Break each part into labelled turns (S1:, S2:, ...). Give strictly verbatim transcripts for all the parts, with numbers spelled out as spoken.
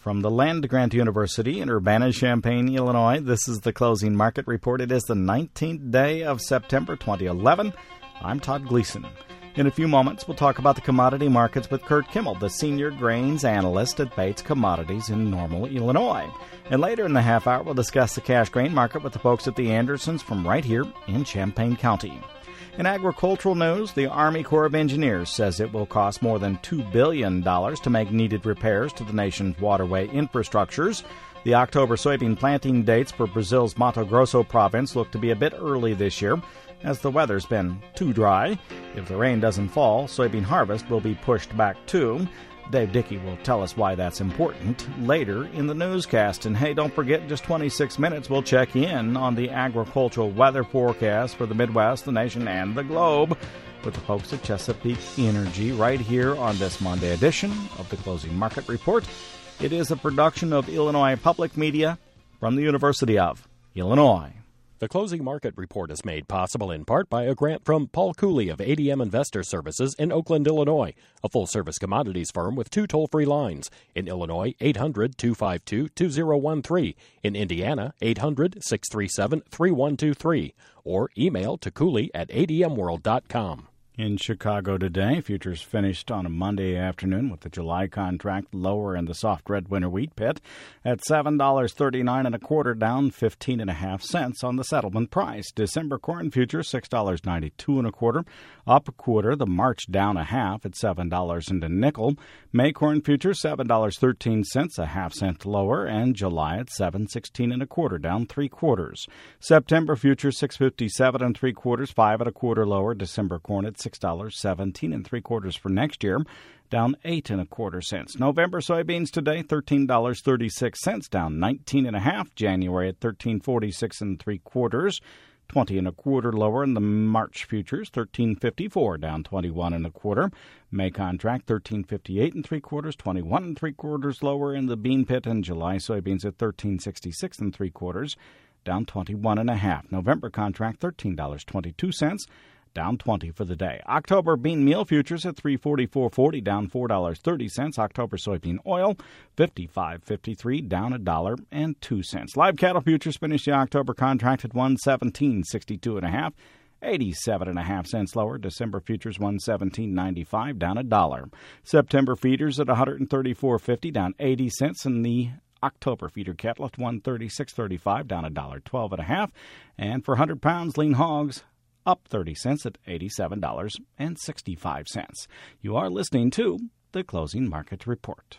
S1: From the Land-Grant University in Urbana-Champaign, Illinois, this is the Closing Market Report. It is the nineteenth day of September twenty eleven. I'm Todd Gleason. In a few moments, we'll talk about the commodity markets with Kurt Kimmel, the senior grains analyst at Bates Commodities in Normal, Illinois. And later in the half hour, we'll discuss the cash grain market with the folks at the Andersons from right here in Champaign County. In agricultural news, the Army Corps of Engineers says it will cost more than two billion dollars to make needed repairs to the nation's waterway infrastructures. The October soybean planting dates for Brazil's Mato Grosso province look to be a bit early this year, as the weather's been too dry. If the rain doesn't fall, soybean harvest will be pushed back too. Dave Dickey will tell us why that's important later in the newscast. And hey, don't forget, in just twenty-six minutes, we'll check in on the agricultural weather forecast for the Midwest, the nation, and the globe with the folks at Chesapeake Energy right here on this Monday edition of the Closing Market Report. It is a production of Illinois Public Media from the University of Illinois.
S2: The Closing Market Report is made possible in part by a grant from Paul Cooley of A D M Investor Services in Oakland, Illinois, a full-service commodities firm with two toll-free lines. In Illinois, eight hundred, two five two, two zero one three. In Indiana, eight hundred, six three seven, three one two three. Or email to Cooley at a d m world dot com.
S1: In Chicago today, futures finished on a Monday afternoon with the July contract lower in the soft red winter wheat pit at seven dollars and thirty-nine cents and a quarter, down fifteen and a half cents on the settlement price. December corn futures six dollars and ninety-two cents and a quarter, up a quarter. The March down a half at seven dollars and a nickel. May corn futures seven dollars and thirteen cents, a half cent lower, and July at seven dollars and sixteen cents and a quarter, down three quarters. September futures six fifty-seven and three quarters, five and a quarter lower. December corn at six dollars and seventeen cents and three quarters for next year, down eight and a quarter cents. November soybeans today thirteen dollars and thirty-six cents, down nineteen and a half. January at thirteen forty-six and three quarters, twenty and a quarter lower. In the March futures thirteen fifty-four, down twenty-one and a quarter. May contract thirteen fifty-eight and three quarters, twenty-one and three quarters lower in the bean pit. And July soybeans at thirteen sixty-six and three quarters, down twenty-one and a half. November contract thirteen dollars and twenty-two cents, down twenty for the day. October bean meal futures at three forty-four forty, down four dollars and thirty cents. October soybean oil fifty-five fifty-three, down a dollar and two cents. Live cattle futures finished the October contract at one seventeen sixty-two and a half, eighty-seven and a half cents lower. December futures one seventeen ninety-five, down a dollar. September feeders at one thirty-four fifty, down eighty cents, and the October feeder cattle at one thirty-six thirty-five, down a dollar twelve and a half. And for one hundred pounds lean hogs, up thirty cents at eighty-seven dollars and sixty-five cents. You are listening to the Closing Market Report.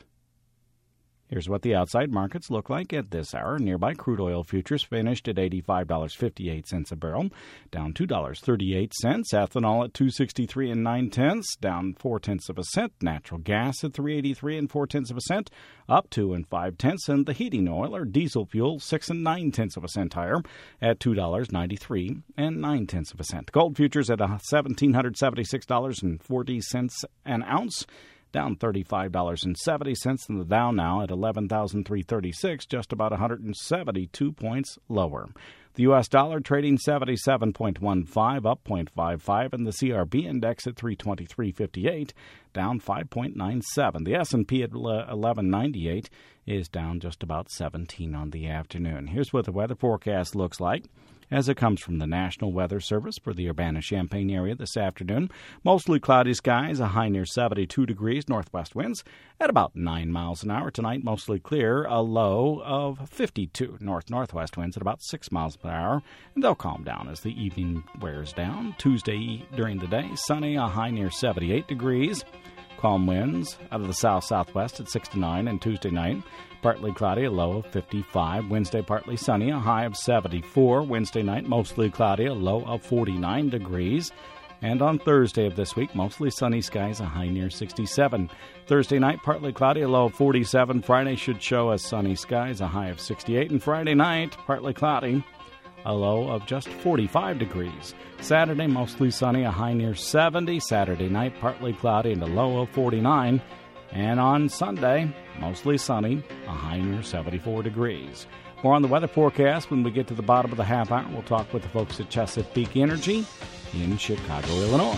S1: Here's what the outside markets look like at this hour. Nearby crude oil futures finished at eighty-five dollars and fifty-eight cents a barrel, down two dollars and thirty-eight cents. Ethanol at two sixty-three and nine tenths, down four tenths of a cent. Natural gas at three eighty-three and four tenths of a cent, up two and five tenths. And the heating oil or diesel fuel six and nine tenths of a cent higher at two dollars ninety-three and nine tenths of a cent. Gold futures at one thousand seven hundred seventy-six dollars and forty cents an ounce, down thirty-five dollars and seventy cents, and the Dow now at eleven thousand three hundred thirty-six, just about one hundred seventy-two points lower. The U S dollar trading seventy-seven point one five, up zero point five five, and the C R B index at three twenty-three fifty-eight, down five point nine seven. The S and P at eleven ninety-eight is down just about seventeen on the afternoon. Here's what the weather forecast looks like as it comes from the National Weather Service for the Urbana-Champaign area this afternoon. Mostly cloudy skies, a high near seventy-two degrees, northwest winds at about nine miles an hour. Tonight, mostly clear, a low of fifty-two. North-northwest winds at about six miles per hour, and they'll calm down as the evening wears down. Tuesday during the day, sunny, a high near seventy-eight degrees. Calm winds out of the south-southwest at sixty-nine, and Tuesday night, partly cloudy, a low of fifty-five. Wednesday, partly sunny, a high of seventy-four. Wednesday night, mostly cloudy, a low of forty-nine degrees. And on Thursday of this week, mostly sunny skies, a high near sixty-seven. Thursday night, partly cloudy, a low of forty-seven. Friday should show us sunny skies, a high of sixty-eight. And Friday night, partly cloudy, a low of just forty-five degrees. Saturday, mostly sunny, a high near seventy. Saturday night, partly cloudy, and a low of forty-nine. And on Sunday, mostly sunny, a high near seventy-four degrees. More on the weather forecast when we get to the bottom of the half hour. We'll talk with the folks at Chesapeake Energy in Chicago, Illinois.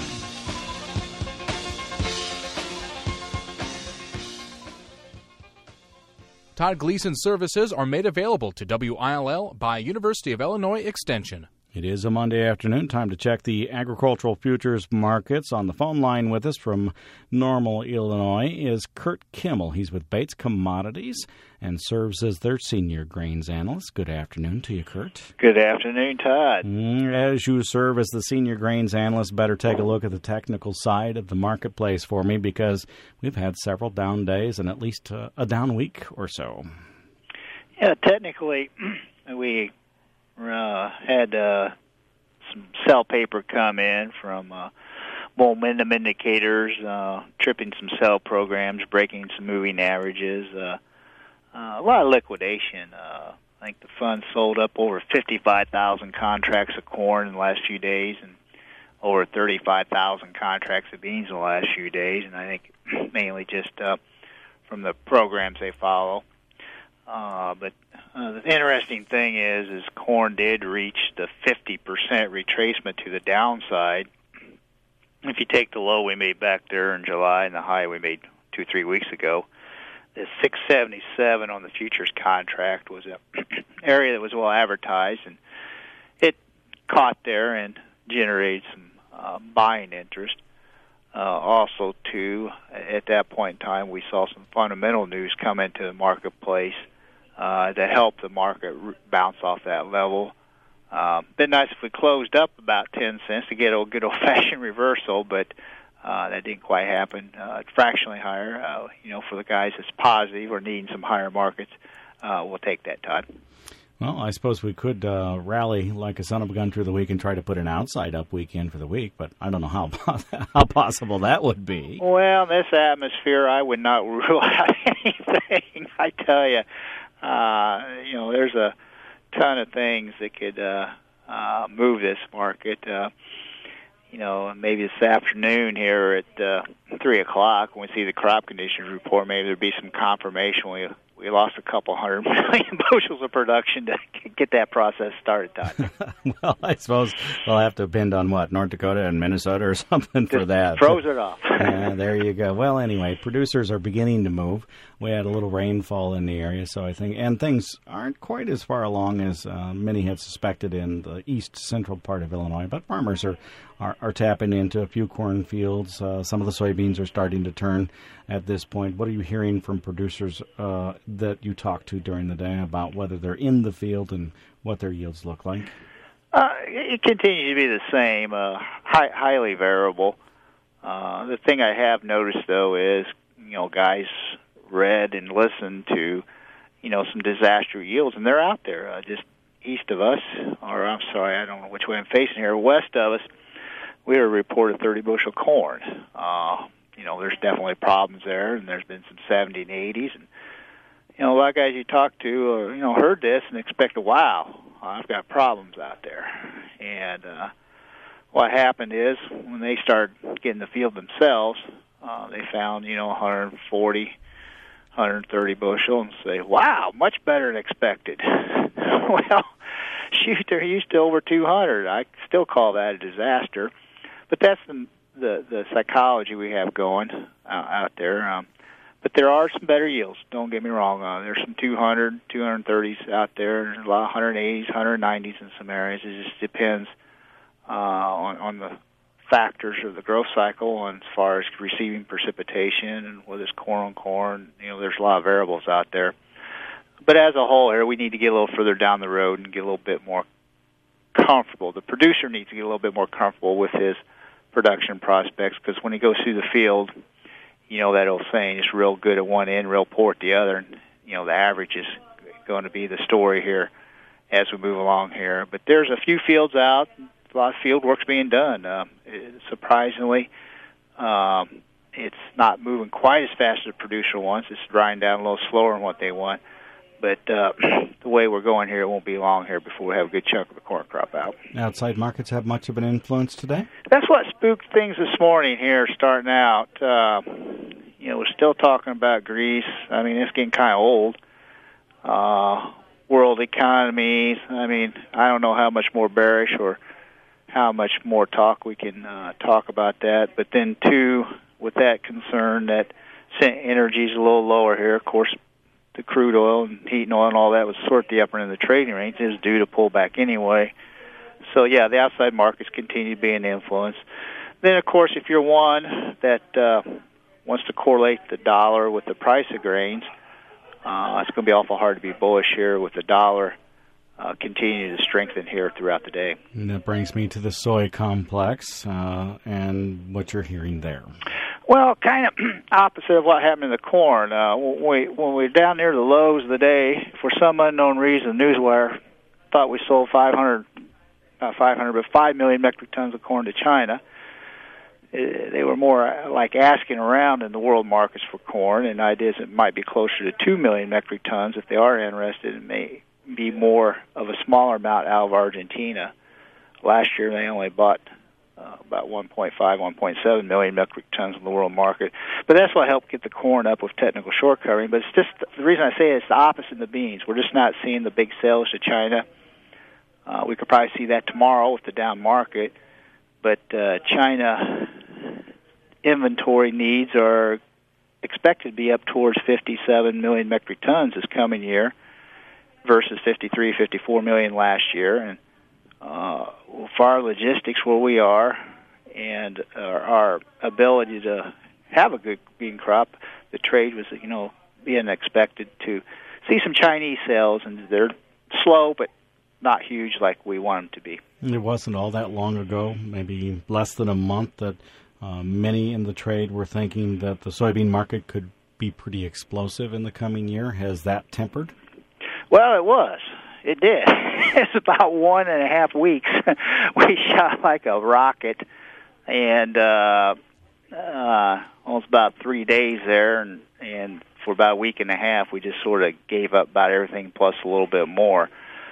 S3: Todd Gleason services are made available to W I L L by University of Illinois Extension.
S1: It is a Monday afternoon. Time to check the agricultural futures markets. On the phone line with us from Normal, Illinois, is Kurt Kimmel. He's with Bates Commodities and serves as their senior grains analyst. Good afternoon to you, Kurt.
S4: Good afternoon, Todd.
S1: As you serve as the senior grains analyst, better take a look at the technical side of the marketplace for me, because we've had several down days and at least uh, a down week or so.
S4: Yeah, technically, we uh, had uh, some sell paper come in from uh, momentum indicators, uh, tripping some sell programs, breaking some moving averages, uh, uh, a lot of liquidation. Uh, I think the fund sold up over fifty-five thousand contracts of corn in the last few days and over thirty-five thousand contracts of beans in the last few days, and I think mainly just uh, from the programs they follow. Uh, but uh, the interesting thing is, is corn did reach the fifty percent retracement to the downside. If you take the low we made back there in July and the high we made two, three weeks ago, the six seventy-seven on the futures contract was an area that was well advertised, and it caught there and generated some uh, buying interest. Uh, also, too, at that point in time, we saw some fundamental news come into the marketplace uh, that helped the market bounce off that level. Uh, been nice if we closed up about ten cents to get a good old-fashioned reversal, but uh, that didn't quite happen. Uh, fractionally higher, uh, you know, for the guys that's positive or needing some higher markets, uh, we'll take that, Todd.
S1: Well, I suppose we could uh, rally like a son of a gun through the week and try to put an outside-up weekend for the week, but I don't know how how possible that would be.
S4: Well, in this atmosphere, I would not rule out anything. I tell you, uh, you know, there's a ton of things that could uh, uh, move this market. Uh, you know, maybe this afternoon here at uh, three o'clock when we see the crop conditions report, maybe there'd be some confirmation. We we lost a couple hundred million bushels of production to get that process started, Todd.
S1: Well, I suppose we'll have to depend on what, North Dakota and Minnesota or something for
S4: Just
S1: that.
S4: Froze it off.
S1: uh, there you go. Well, anyway, producers are beginning to move. We had a little rainfall in the area, so I think, and things aren't quite as far along as uh, many had suspected in the east central part of Illinois, but farmers are, are, are tapping into a few cornfields. Uh, some of the soybeans are starting to turn at this point. What are you hearing from producers uh, that you talk to during the day about whether they're in the field and what their yields look like?
S4: Uh, it continues to be the same, uh, high, highly variable. Uh, the thing I have noticed, though, is, you know, guys read and listened to, you know, some disaster yields, and they're out there. Uh, just east of us, or I'm sorry, I don't know which way I'm facing here, west of us, we were reported thirty bushel corn. Uh, you know, there's definitely problems there, and there's been some seventy and eighties, and, you know, a lot of guys you talk to, uh, you know, heard this and expect, wow, I've got problems out there. And uh, what happened is when they started getting the field themselves, uh, they found, you know, one forty, one thirty bushel and say, wow, much better than expected. Well, shoot, they're used to over two hundred. I still call that a disaster. But that's the the, the psychology we have going uh, out there. Um, But there are some better yields, don't get me wrong. Uh, there's some two hundred, two thirties out there. There's a lot of one eighties, one nineties in some areas. It just depends uh, on, on the factors of the growth cycle and as far as receiving precipitation and whether it's corn on corn. You know, there's a lot of variables out there. But as a whole here, we need to get a little further down the road and get a little bit more comfortable. The producer needs to get a little bit more comfortable with his production prospects, because when he goes through the field, you know, that old saying, it's real good at one end, real poor at the other. And, you know, the average is going to be the story here as we move along here. But there's a few fields out, a lot of field work's being done. Um, it, surprisingly, um, it's not moving quite as fast as the producer wants. It's drying down a little slower than what they want. But uh, the way we're going here, it won't be long here before we have a good chunk of the corn crop out.
S1: Outside markets have much of an influence today?
S4: That's what spooked things this morning here starting out. Uh, you know, we're still talking about Greece. I mean, it's getting kind of old. Uh, world economies. I mean, I don't know how much more bearish or how much more talk we can uh, talk about that. But then, too, with that concern that energy is a little lower here, of course, the crude oil and heating oil and all that was sort of the upper end of the trading range. It was due to pull back anyway. So, yeah, the outside markets continue to be an influence. Then, of course, if you're one that uh, wants to correlate the dollar with the price of grains, uh, it's going to be awful hard to be bullish here with the dollar uh, continuing to strengthen here throughout the day.
S1: And that brings me to the soy complex uh, and what you're hearing there.
S4: Well, kind of opposite of what happened in the corn. Uh, when, we, when we were down near the lows of the day, for some unknown reason, Newswire thought we sold five hundred, not five hundred, but five million metric tons of corn to China. It, they were more like asking around in the world markets for corn, and ideas it might be closer to two million metric tons if they are interested. It may be more of a smaller amount out of Argentina. Last year, they only bought Uh, about one point five, one point seven million metric tons in the world market. But that's what helped get the corn up with technical short covering. But it's just, the reason I say it, it's the opposite in the beans. We're just not seeing the big sales to China. Uh, we could probably see that tomorrow with the down market. But uh, China inventory needs are expected to be up towards fifty-seven million metric tons this coming year versus fifty-three, fifty-four million last year. And Uh, for our logistics where we are and our, our ability to have a good bean crop, the trade was, you know, being expected to see some Chinese sales, and they're slow but not huge like we want them to be.
S1: It wasn't all that long ago, maybe less than a month, that uh, many in the trade were thinking that the soybean market could be pretty explosive in the coming year. Has that tempered?
S4: Well, it was. It did. It's about one and a half weeks. We shot like a rocket, and uh, uh, almost about three days there, and, and for about a week and a half, we just sort of gave up about everything plus a little bit more.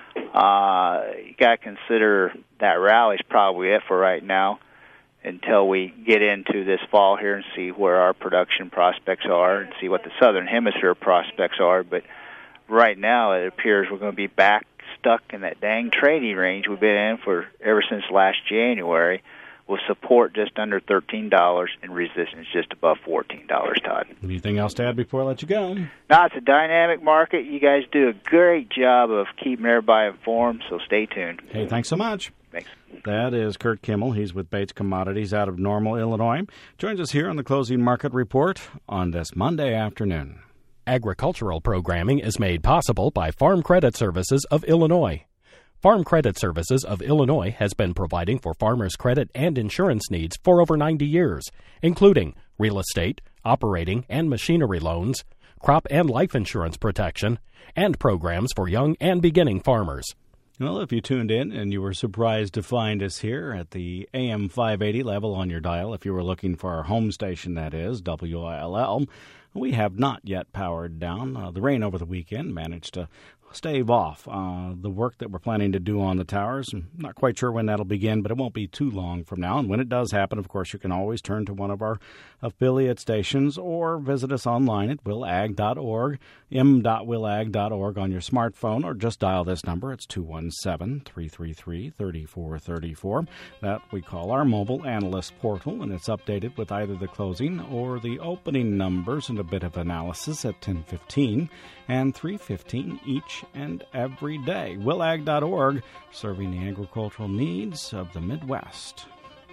S4: Uh, you got to consider that rally's probably it for right now until we get into this fall here and see where our production prospects are and see what the Southern Hemisphere prospects are. But right now, it appears we're going to be back stuck in that dang trading range we've been in for ever since last January, with support just under thirteen dollars and resistance just above fourteen dollars, Todd.
S1: Anything else to add before I let you go?
S4: No, it's a dynamic market. You guys do a great job of keeping everybody informed, so stay tuned.
S1: Hey, thanks so much.
S4: Thanks.
S1: That is Kurt Kimmel. He's with Bates Commodities out of Normal, Illinois. Joins us here on the Closing Market Report on this Monday afternoon.
S2: Agricultural programming is made possible by Farm Credit Services of Illinois. Farm Credit Services of Illinois has been providing for farmers' credit and insurance needs for over ninety years, including real estate, operating and machinery loans, crop and life insurance protection, and programs for young and beginning farmers.
S1: Well, if you tuned in and you were surprised to find us here at the A M five eighty level on your dial, if you were looking for our home station, that is, W I L L, we have not yet powered down. Uh, the rain over the weekend managed to stave off uh, the work that we're planning to do on the towers. I'm not quite sure when that'll begin, but it won't be too long from now. And when it does happen, of course, you can always turn to one of our affiliate stations or visit us online at will ag dot org, m dot will ag dot org on your smartphone, or just dial this number. It's two one seven, three three three, three four three four. That we call our mobile analyst portal, and it's updated with either the closing or the opening numbers and a bit of analysis at ten fifteen and three fifteen each and every day. will ag dot org, serving the agricultural needs of the Midwest.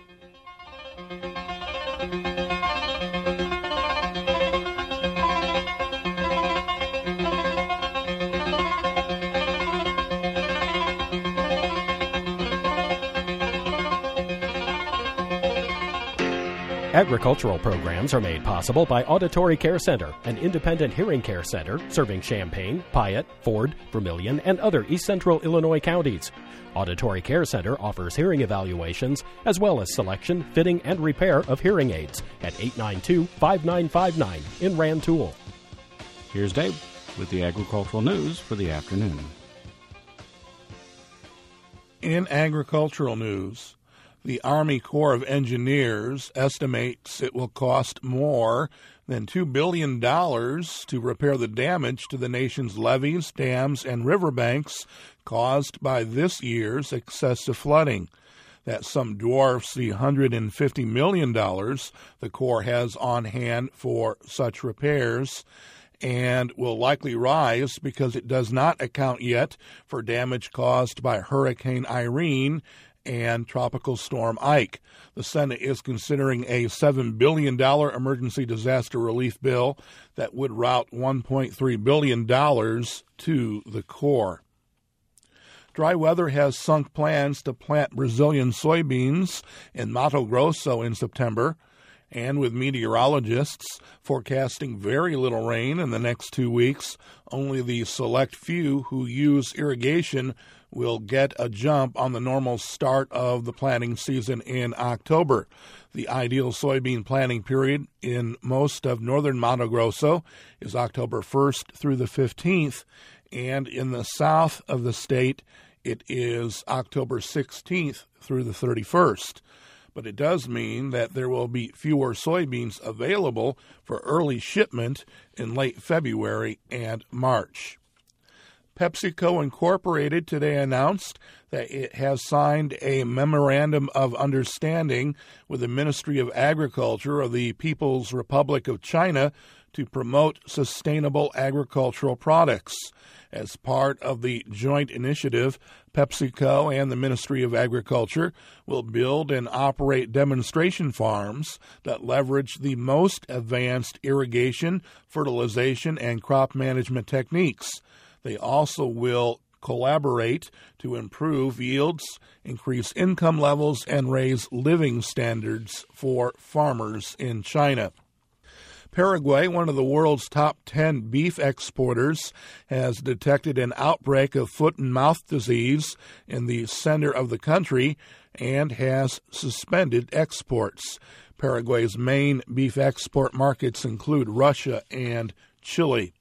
S2: Agricultural programs are made possible by Auditory Care Center, an independent hearing care center serving Champaign, Piatt, Ford, Vermilion, and other East Central Illinois counties. Auditory Care Center offers hearing evaluations as well as selection, fitting, and repair of hearing aids at eight nine two, five nine five nine in Rantoul.
S1: Here's Dave with the agricultural news for the afternoon.
S5: In agricultural news, the Army Corps of Engineers estimates it will cost more than two billion dollars to repair the damage to the nation's levees, dams, and riverbanks caused by this year's excessive flooding. That sum dwarfs the one hundred fifty million dollars the Corps has on hand for such repairs. and will likely rise because it does not account yet for damage caused by Hurricane Irene and Tropical Storm Ike. The Senate is considering a seven billion dollars emergency disaster relief bill that would route one point three billion dollars to the Corps. Dry weather has sunk plans to plant Brazilian soybeans in Mato Grosso in September, and with meteorologists forecasting very little rain in the next two weeks, only the select few who use irrigation will get a jump on the normal start of the planting season in October. The ideal soybean planting period in most of northern Mato Grosso is October first through the fifteenth, and in the south of the state, it is October sixteenth through the thirty-first. But it does mean that there will be fewer soybeans available for early shipment in late February and March. PepsiCo Incorporated today announced that it has signed a memorandum of understanding with the Ministry of Agriculture of the People's Republic of China to promote sustainable agricultural products. As part of the joint initiative, PepsiCo and the Ministry of Agriculture will build and operate demonstration farms that leverage the most advanced irrigation, fertilization, and crop management techniques. They also will collaborate to improve yields, increase income levels, and raise living standards for farmers in China. Paraguay, one of the world's top ten beef exporters, has detected an outbreak of foot and mouth disease in the center of the country and has suspended exports. Paraguay's main beef export markets include Russia and Chile.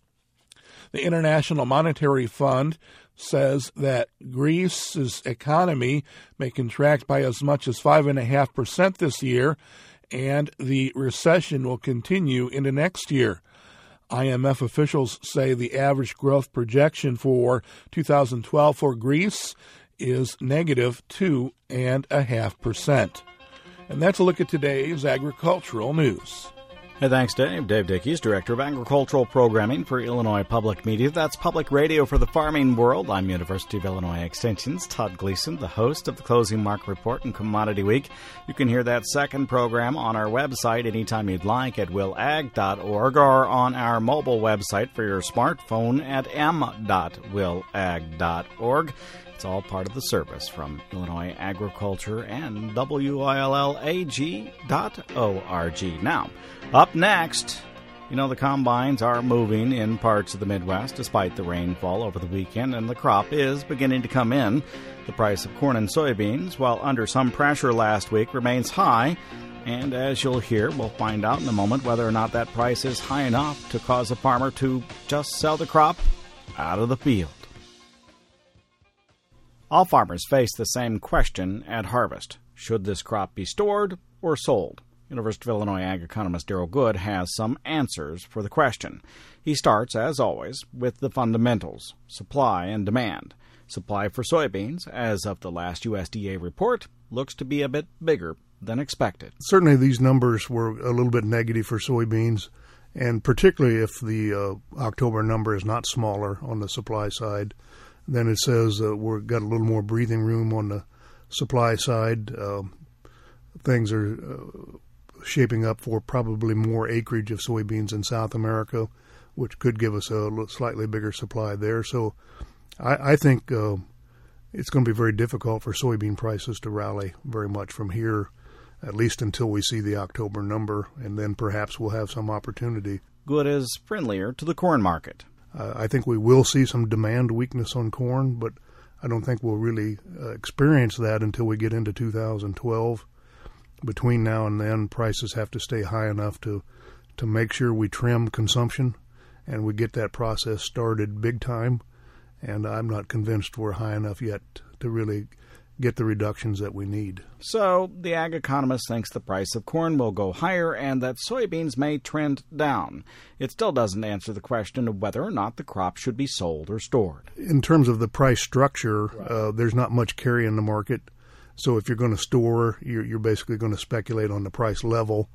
S5: The International Monetary Fund says that Greece's economy may contract by as much as five point five percent this year, and the recession will continue into next year. I M F officials say the average growth projection for two thousand twelve for Greece is negative two point five percent. And that's a look at today's agricultural news.
S1: Hey, thanks, Dave. Dave Dickey is Director of Agricultural Programming for Illinois Public Media. That's public radio for the farming world. I'm University of Illinois Extension's Todd Gleason, the host of the Closing Market Report and Commodity Week. You can hear that second program on our website anytime you'd like at will ag dot org or on our mobile website for your smartphone at m dot will ag dot org. It's all part of the service from Illinois Agriculture and W I L L A G dot org. Now, up next, you know the combines are moving in parts of the Midwest despite the rainfall over the weekend, and the crop is beginning to come in. The price of corn and soybeans, while under some pressure last week, remains high. And as you'll hear, we'll find out in a moment whether or not that price is high enough to cause a farmer to just sell the crop out of the field. All farmers face the same question at harvest. Should this crop be stored or sold? University of Illinois ag economist Darrell Good has some answers for the question. He starts, as always, with the fundamentals, supply and demand. Supply for soybeans, as of the last U S D A report, looks to be a bit bigger than expected.
S6: Certainly these numbers were a little bit negative for soybeans, and particularly if the uh, October number is not smaller on the supply side. Then it says uh, we've got a little more breathing room on the supply side. Uh, things are uh, shaping up for probably more acreage of soybeans in South America, which could give us a slightly bigger supply there. So I, I think uh, it's going to be very difficult for soybean prices to rally very much from here, at least until we see the October number, and then perhaps we'll have some opportunity.
S1: Good is friendlier to the corn market.
S6: Uh, I think we will see some demand weakness on corn, but I don't think we'll really uh, experience that until we get into two thousand twelve. Between now and then, prices have to stay high enough to, to make sure we trim consumption and we get that process started big time. And I'm not convinced we're high enough yet to really get the reductions that we need.
S1: So the ag economist thinks the price of corn will go higher and that soybeans may trend down. It still doesn't answer the question of whether or not the crop should be sold or stored.
S6: In terms of the price structure, right. uh, there's not much carry in the market. So if you're going to store, you're, you're basically going to speculate on the price level.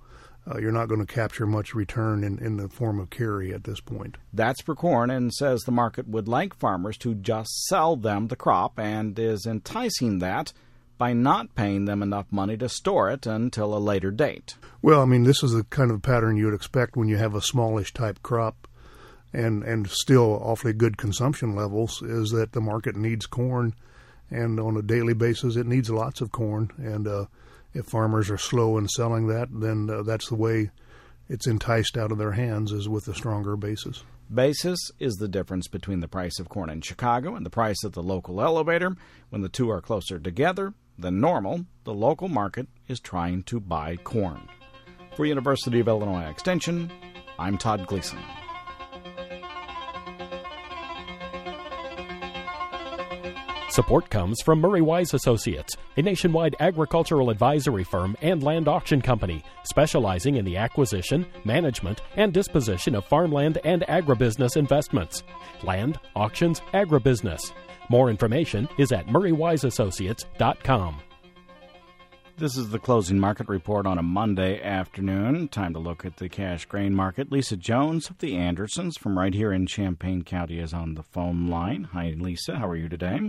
S6: uh, you're not going to capture much return in, in the form of carry at this point.
S1: That's for corn, and says the market would like farmers to just sell them the crop and is enticing that by not paying them enough money to store it until a later date.
S6: Well, I mean, this is the kind of pattern you would expect when you have a smallish type crop and, and still awfully good consumption levels, is that the market needs corn, and on a daily basis it needs lots of corn. And uh, if farmers are slow in selling that, then uh, that's the way it's enticed out of their hands, is with a stronger basis.
S1: Basis is the difference between the price of corn in Chicago and the price at the local elevator. When the two are closer together than normal, the local market is trying to buy corn. For University of Illinois Extension, I'm Todd Gleason.
S2: Support comes from Murray Wise Associates, a nationwide agricultural advisory firm and land auction company specializing in the acquisition, management, and disposition of farmland and agribusiness investments. Land, auctions, agribusiness. More information is at murray wise associates dot com.
S1: This is the closing market report on a Monday afternoon. Time to look at the cash grain market. Lisa Jones of the Andersons from right here in Champaign County is on the phone line. Hi, Lisa. How are you today?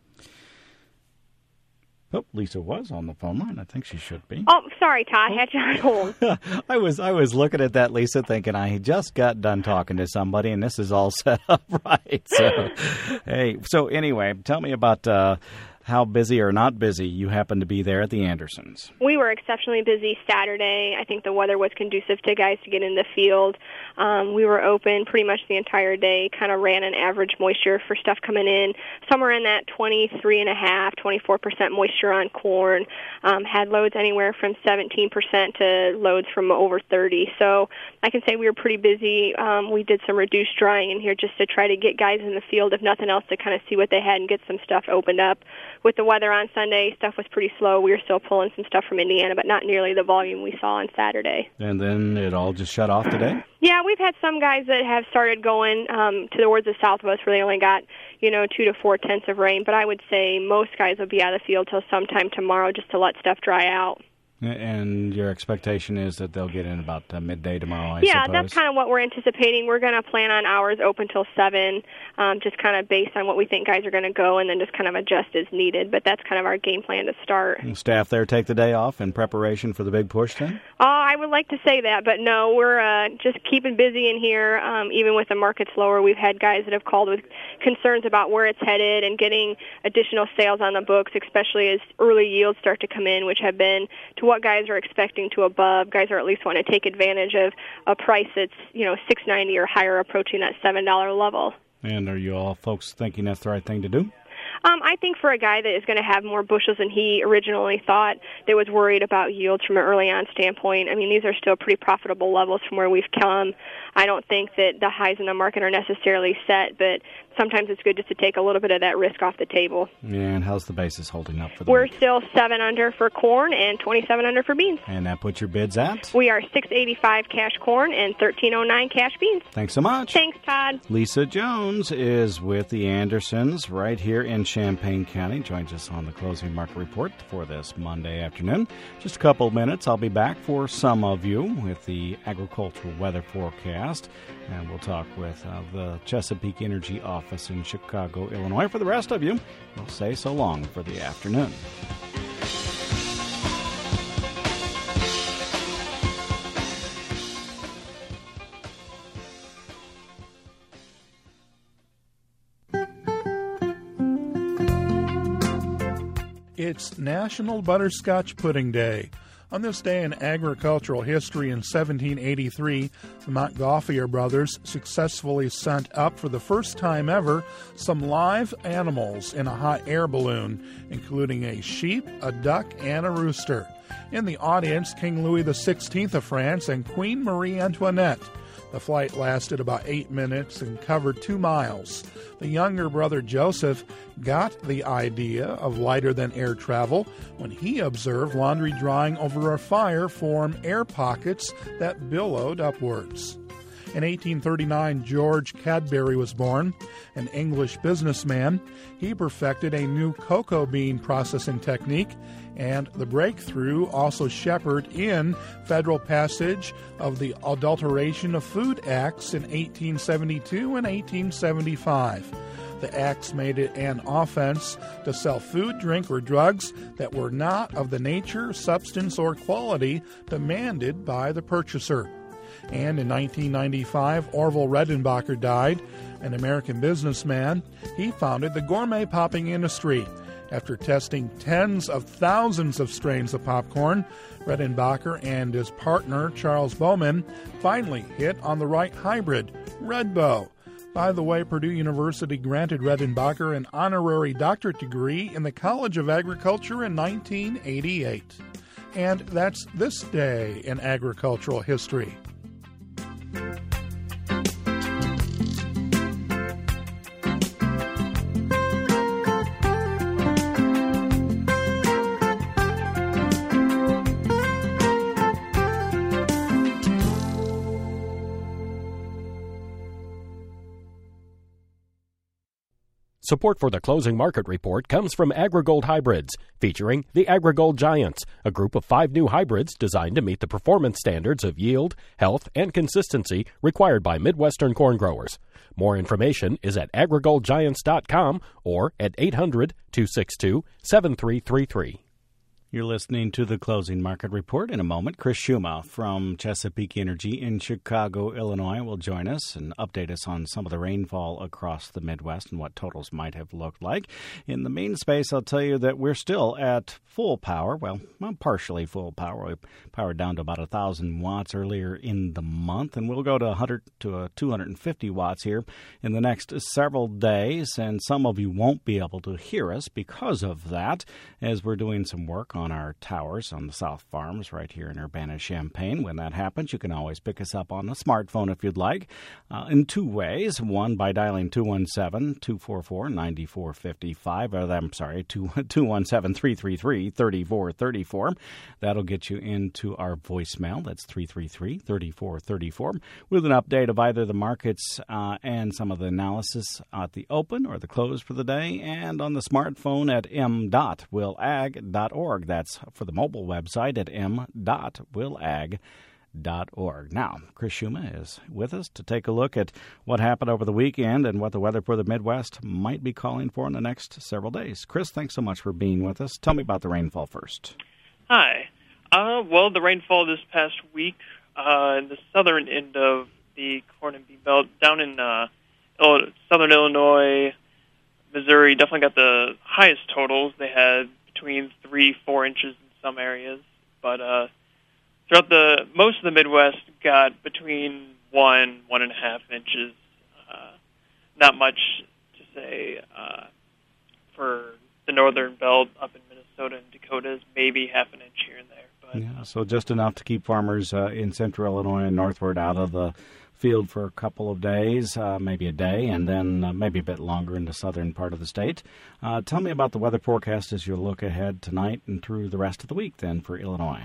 S1: Oh, Lisa was on the phone line. I think she should be.
S7: Oh, sorry, Todd. I had you on hold.
S1: I was I was looking at that, Lisa, thinking I just got done talking to somebody, and this is all set up right. So, hey, so anyway, tell me about uh, how busy or not busy you happen to be there at the Andersons.
S7: We were exceptionally busy Saturday. I think the weather was conducive to guys to get in the field. Um, we were open pretty much the entire day, kind of ran an average moisture for stuff coming in, somewhere in that twenty-three and a half, twenty-four percent moisture on corn. Um, had loads anywhere from seventeen percent to loads from over thirty. So I can say we were pretty busy. Um, we did some reduced drying in here just to try to get guys in the field, if nothing else, to kind of see what they had and get some stuff opened up. With the weather on Sunday, stuff was pretty slow. We were still pulling some stuff from Indiana, but not nearly the volume we saw on Saturday.
S1: And then it all just shut off today?
S7: Yeah, we've had some guys that have started going um, towards the south of us where they only got, you know, two to four tenths of rain. But I would say most guys will be out of the field till sometime tomorrow just to let stuff dry out.
S1: And your expectation is that they'll get in about uh, midday tomorrow, I
S7: yeah,
S1: suppose?
S7: That's kind of what we're anticipating. We're going to plan on hours open till seven, um, just kind of based on what we think guys are going to go, and then just kind of adjust as needed. But that's kind of our game plan to start.
S1: And staff there take the day off in preparation for the big push then?
S7: Oh, I would like to say that, but no, we're uh, just keeping busy in here. Um, even with the market slower, we've had guys that have called with concerns about where it's headed and getting additional sales on the books, especially as early yields start to come in, which have been to what guys are expecting to above. Guys are at least want to take advantage of a price that's, you know, six ninety or higher, approaching that seven dollar level.
S1: And are you all folks thinking that's the right thing to do?
S7: Um, I think for a guy that is going to have more bushels than he originally thought, that was worried about yields from an early on standpoint, I mean, these are still pretty profitable levels from where we've come. I don't think that the highs in the market are necessarily set, but sometimes it's good just to take a little bit of that risk off the table.
S1: And how's the basis holding up for the
S7: We're
S1: week?
S7: still seven under for corn and twenty-seven under for beans.
S1: And that puts your bids at?
S7: We are six eighty-five cash corn and thirteen oh nine cash beans.
S1: Thanks so much.
S7: Thanks, Todd.
S1: Lisa Jones is with the Andersons right here in Champaign County. Joins us on the closing market report for this Monday afternoon. Just a couple of minutes, I'll be back for some of you with the agricultural weather forecast. And we'll talk with uh, the Chesapeake Energy office in Chicago, Illinois. For the rest of you, we'll say so long for the afternoon.
S5: It's National Butterscotch Pudding Day. On this day in agricultural history in seventeen eighty-three, the Montgolfier brothers successfully sent up for the first time ever some live animals in a hot air balloon, including a sheep, a duck, and a rooster. In the audience, King Louis the sixteenth of France and Queen Marie Antoinette. The flight lasted about eight minutes and covered two miles. The younger brother Joseph got the idea of lighter-than-air travel when he observed laundry drying over a fire form air pockets that billowed upwards. In eighteen thirty-nine, George Cadbury was born, an English businessman. He perfected a new cocoa bean processing technique, and the breakthrough also shepherded in federal passage of the Adulteration of Food Acts in eighteen seventy-two and eighteen seventy-five. The acts made it an offense to sell food, drink, or drugs that were not of the nature, substance, or quality demanded by the purchaser. And in nineteen ninety-five, Orville Redenbacher died, an American businessman. He founded the gourmet popping industry. After testing tens of thousands of strains of popcorn, Redenbacher and his partner, Charles Bowman, finally hit on the right hybrid, Redbow. By the way, Purdue University granted Redenbacher an honorary doctorate degree in the College of Agriculture in nineteen eighty-eight. And that's this day in agricultural history.
S2: Support for the Closing Market Report comes from AgriGold Hybrids, featuring the AgriGold Giants, a group of five new hybrids designed to meet the performance standards of yield, health, and consistency required by Midwestern corn growers. More information is at agri gold giants dot com or at eight hundred, two six two, seven three three three.
S1: You're listening to the Closing Market Report. In a moment, Chris Schuma from Chesapeake Energy in Chicago, Illinois, will join us and update us on some of the rainfall across the Midwest and what totals might have looked like. In the main space, I'll tell you that we're still at full power. Well, partially full power. We powered down to about one thousand watts earlier in the month, and we'll go to one hundred to two hundred fifty watts here in the next several days. And some of you won't be able to hear us because of that, as we're doing some work on our towers on the South Farms right here in Urbana-Champaign. When that happens, you can always pick us up on the smartphone if you'd like, uh, in two ways. One, by dialing two one seven, two four four, nine four five five, or I'm sorry, two one seven, three three three, three four three four. That'll get you into our voicemail. That's three three three, three four three four, with an update of either the markets uh, and some of the analysis at the open or the close for the day, and on the smartphone at m dot will ag dot org. That's for the mobile website at m dot will ag dot org. Now, Chris Schuma is with us to take a look at what happened over the weekend and what the weather for the Midwest might be calling for in the next several days. Chris, thanks so much for being with us. Tell me about the rainfall first.
S8: Hi. Uh, well, the rainfall this past week uh, in the southern end of the corn and bean belt, down in uh, southern Illinois, Missouri, definitely got the highest totals. They had between three, four inches in some areas, but uh, throughout the most of the Midwest got between one, one and a half inches. Uh, not much to say uh, for the northern belt up in Minnesota and Dakotas, maybe half an inch here and there. But
S1: yeah, so just enough to keep farmers uh, in central Illinois and northward out of the field for a couple of days, uh, maybe a day, and then uh, maybe a bit longer in the southern part of the state. Uh, tell me about the weather forecast as you look ahead tonight and through the rest of the week then for Illinois.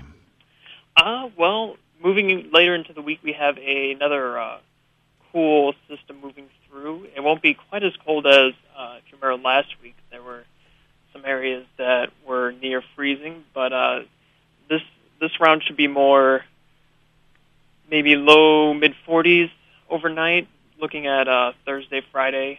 S8: Uh, well, moving in later into the week, we have a, another uh, cool system moving through. It won't be quite as cold as, uh, if you remember last week, there were some areas that were near freezing, but uh, this this round should be more maybe low, mid-forties overnight, looking at uh, Thursday, Friday.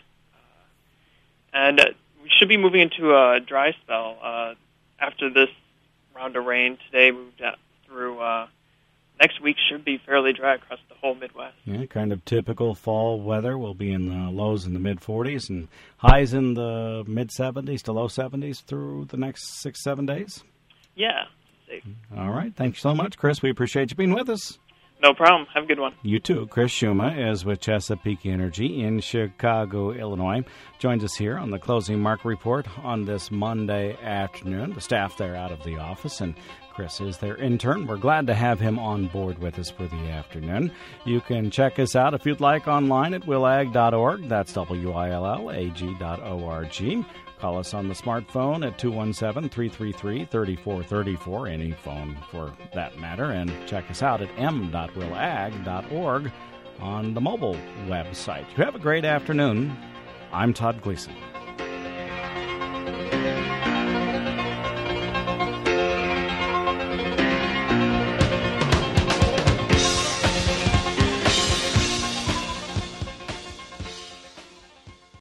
S8: Uh, and uh, we should be moving into a dry spell uh, after this round of rain. Today moved out through uh, next week should be fairly dry across the whole Midwest.
S1: Yeah, kind of typical fall weather. We'll be in the lows in the mid-forties and highs in the mid-seventies to low seventies through the next six, seven days.
S8: Yeah. Safe.
S1: All right. Thanks so much, Chris. We appreciate you being with us.
S8: No problem. Have a good one.
S1: You too. Chris Schuma is with Chesapeake Energy in Chicago, Illinois. Joins us here on the Closing Market Report on this Monday afternoon. The staff there out of the office, and Chris is their intern. We're glad to have him on board with us for the afternoon. You can check us out if you'd like online at will ag dot org. That's W I L L A G dot O R G. Call us on the smartphone at two one seven, three three three, three four three four, any phone for that matter, and check us out at m dot will ag dot org. on the mobile website. You have a great afternoon. I'm Todd Gleason.